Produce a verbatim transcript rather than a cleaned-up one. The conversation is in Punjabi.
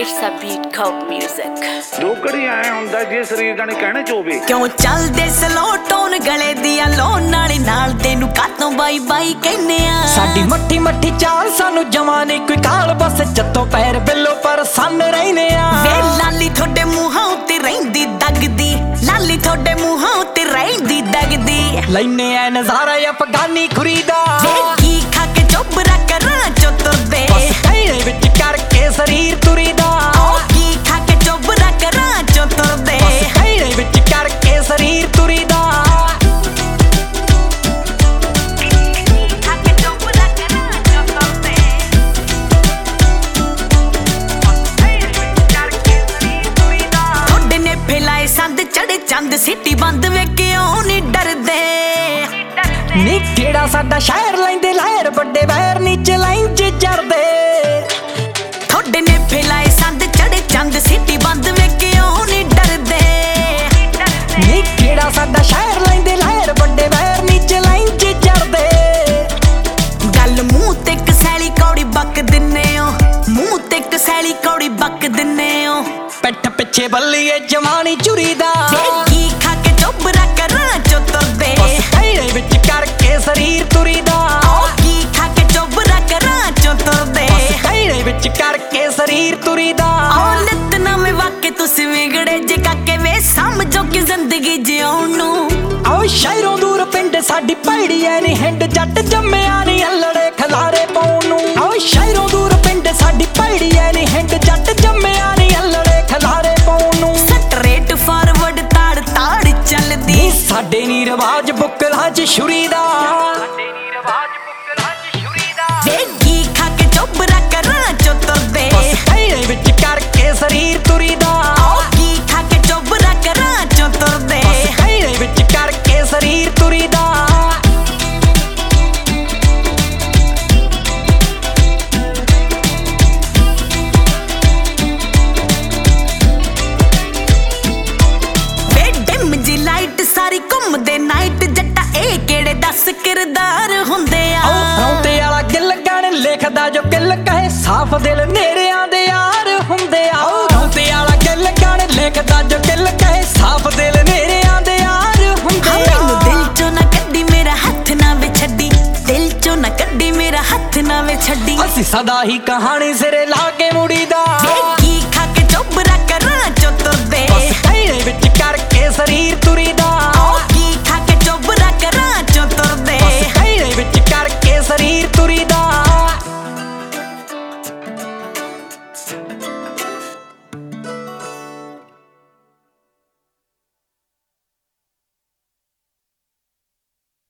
It's a beat called music. ਲੋਕੜੀ ਆਏ ਹੁੰਦਾ ਜੇ ਸਰੀਰ ਦਾ ਨੇ ਕਹਿਣੇ ਚੋਵੇ ਕਿਉਂ ਚੱਲਦੇ ਸਲੋ ਟੋਨ ਗਲੇ ਦੀਆਂ ਲੋਨ ਨਾਲੇ ਨਾਲ ਤੈਨੂੰ ਕਾਤੋਂ ਬਾਈ ਬਾਈ ਕਹਿੰਨੇ ਆ ਸਾਡੀ ਮੱਠੀ ਮੱਠੀ ਚਾਲ ਸਾਨੂੰ ਜਮਾਂ ਨੀ ਕੋਈ ਕਾਲ ਬਸ ਜੱਤੋਂ ਪੈਰ ਬਿੱਲੋ ਪਰ ਸੰਨ ਰਹਿਨੇ ਆ ਵੇ ਲਾਲੀ ਤੁਹਾਡੇ ਮੂੰਹਾਂ ਉੱਤੇ ਰਹਿੰਦੀ ਦਗਦੀ ਲਾਲੀ ਤੁਹਾਡੇ ਮੂੰਹਾਂ ਉੱਤੇ ਰਹਿੰਦੀ ਦਗਦੀ ਲੈਨੇ ਆ ਨਜ਼ਾਰਾ ਅਫਗਾਨੀ ਖੁਰੀਦਾ ਵੇ ਕੀ ਖਾ ਕੇ ਚੋਬਰਾ ਕਰਾਂ ਚੁੱਤਰਦੇ ਬਸ ਢੇੜੇ ਵਿੱਚ ਕਰਕੇ ਸਰੀਰ ਤੁਰੀਦਾ ਓ ਕੀ ਖਾ ਕੇ ਚੋਬਰਾ ਕਰਾਂ ਚੁੱਤਰਦੇ ਬਸ ਢੇੜੇ ਵਿੱਚ ਕਰਕੇ ਸਰੀਰ ਤੁਰੀਦਾ ਚੜੇ ਚੰਦ ਸਿੱਟੀ ਬੰਦ ਵੇ ਕਿਉਂ ਨੀ ਡਰਦੇ ਨੀ ਕਿਹੜਾ ਸਾਡਾ ਸ਼ਹਿਰ ਲੈਂਦੇ ਲਹਿਰ ਵੱਡੇ ਵੈਰ ਨੀਚੇ ਲਾਈਨ ਚ ਚੜਦੇ ਥੋੜੇ ਨੇ ਫੈਲਾਏ ਸੰਦ ਚੜੇ ਚੰਦ ਸਿੱਟੀ ਬੰਦ ਵੇ ਕਿਉਂ ਨੀ ਡਰਦੇ ਨੀ ਕਿਹੜਾ ਸਾਡਾ ਸ਼ਹਿਰ ਲੈਂਦੇ ਲਹਿਰ ਵੱਡੇ ਵੈਰ ਨੀਚੇ ਲਾਈਨ ਚ ਚੜਦੇ ਗੱਲ ਮੂੰਹ ਤੇ ਕਸੈਲੀ ਕੌੜੀ ਬੱਕ ਦਿੰਨੇ ਓ ਮੂੰਹ ਤੇ ਕਸੈਲੀ ਕੌੜੀ ਬੱਕ ਦਿੰਨੇ ਓ ਪਿੱਠ ਪਿੱਛੇ ਬੱਲੀਏ ਜਵਾਨੀ ਚੁਰੀਦਾ ਕੀ ਖਾ ਕੇ ਚੋਬਰਾ ਕਰਾਂ ਚੁੱਤਰਦੇ ਬਸ ਢੇੜੇ ਵਿੱਚ ਕਰਕੇ ਸਰੀਰ ਤੁਰੀਦਾ ਓ ਕੀ ਖਾ ਕੇ ਚੋਬਰਾ ਕਰਾਂ ਚੁੱਤਰਦੇ ਬਸ ਢੇੜੇ ਵਿੱਚ ਕਰਕੇ ਸਰੀਰ ਤੁਰੀਦਾ ਓ ਨਿਤ ਨਵੇਂ ਵਾਕੇ ਤੁਸੀਂ ਵਿਗੜੇ ਜੇ ਕਾਕੇ ਵੇ ਸਮਝੋ ਕਿ ਜ਼ਿੰਦਗੀ ਜਿਉਣ ਨੂੰ ਓ ਸ਼ਹਿਰੋਂ ਦੂਰ ਪਿੰਡ ਸਾਡੀ ਭੈੜੀ ਐ ਨੀ ਹਿੰਡ ਜੱਟ ਜੰਮਿਆ ਨੀ ਅਲੜੇ ਖਲਾਰੇ ਪਾਉਣ ਨੂੰ ਓ ਸ਼ਹਿਰੋਂ ਦੂਰ ਪਿੰਡ ਸਾਡੀ ਭੈੜੀ ਐ ਨੀ ਹਿੰਡ ਜੱਟ ਜੰਮਿਆ ਨੀ ਅਲੜੇ ਖਲਾਰੇ ਪਾਉਣ ਨੂੰ ਸਟਰੇਟ ਫਾਰਵਰਡ ਤਾੜ ਤਾੜ ਚੱਲਦੀ ਸਾਡੇ ਨੀ ਰਿਵਾਜ ਬੁੱਕਲਾਂ ਚ ਛੁਰੀ ਦਾ ਵੇ ਕੀ ਖਾ ਕੇ ਚੋਬਰਾ ਕਰਾਂ ਚੁੱਤਰਦੇ ਬਸ ਢੇੜੇ ਵਿੱਚ ਕਰਕੇ ਸਰੀਰ ਤੁਰੀਦਾ ਓ ਕੀ ਖਾ ਕੇ ਚੋਬਰਾ ਕਰਾਂ ਚੁੱਤਰਦੇ ਬਸ ਢੇੜੇ ਵਿੱਚ ਕਰਕੇ ਸਰੀਰ ਤੁਰੀਦਾ ਵੇ ਡਿਮ ਜੀ ਲਾਈਟ ਸਾਰੀ ਘੁੰਮਦੇ ਨਾਈਟ ਜੱਟਾ ਇਹ ਕਿਹੜੇ ਦਸ ਕਿਰਦਾਰ ਹੁੰਦੇ ਆ ਰੌਂਤੇ ਵਾਲਾ ਗਿੱਲ ਗਾਣੇ ਲਿਖਦਾ ਜੋ ਕਿੱਲ ਕਹੇ ਸਾਫ਼ ਦਿਲ ਨੇੜਿਆਂ ਦੇ ਯਾਰ ਹੁੰਦੇ ਆ ਰੌਂਤੇ ਵਾਲਾ ਗਿੱਲ ਗਾਣੇ ਲਿਖਦਾ ਜੋ ਕਿੱਲ ਕਹੇ ਸਾਫ਼ ਦਿਲ ਨੇੜਿਆਂ ਦੇ ਯਾਰ ਹੁੰਦੇ ਆ ਮੈਨੂੰ ਦਿਲ ਚੋਂ ਨਾ ਕੱਢੀ ਮੇਰਾ ਹੱਥ ਨਾ ਵੇ ਛੱਡੀ ਦਿਲ ਚੋਂ ਨਾ ਕੱਢੀ ਮੇਰਾ ਹੱਥ ਨਾ ਵੇ ਛੱਡੀ ਅਸੀਂ ਸਦਾ ਹੀ ਕਹਾਣੀ ਸਿਰੇ ਲਾ ਕੇ ਮੁੜੀਦਾ ਕੀ ਖਾ ਕੇ ਚੋਬਰਾ ਕਰਾਂ ਚੁੱਤਰਦੇ ਬਸ ਢੇੜੇ ਵਿੱਚ ਕਰਕੇ ਸਰੀਰ ਤੁਰੀ